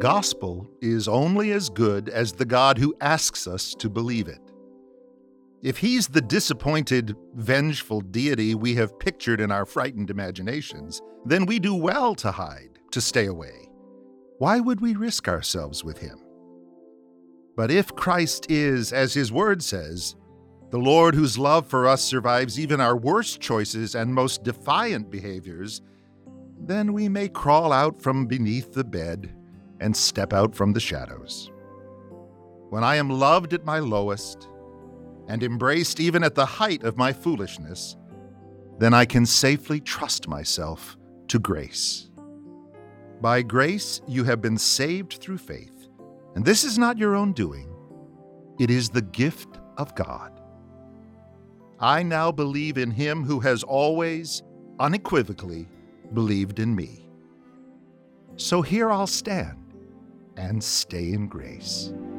gospel is only as good as the God who asks us to believe it. If he's the disappointed, vengeful deity we have pictured in our frightened imaginations, then we do well to hide, to stay away. Why would we risk ourselves with him? But if Christ is, as his word says, the Lord whose love for us survives even our worst choices and most defiant behaviors, then we may crawl out from beneath the bed and step out from the shadows. When I am loved at my lowest and embraced even at the height of my foolishness, then I can safely trust myself to grace. By grace you have been saved through faith, and this is not your own doing. It is the gift of God. I now believe in him who has always, unequivocally, believed in me. So here I'll stand and stay in grace.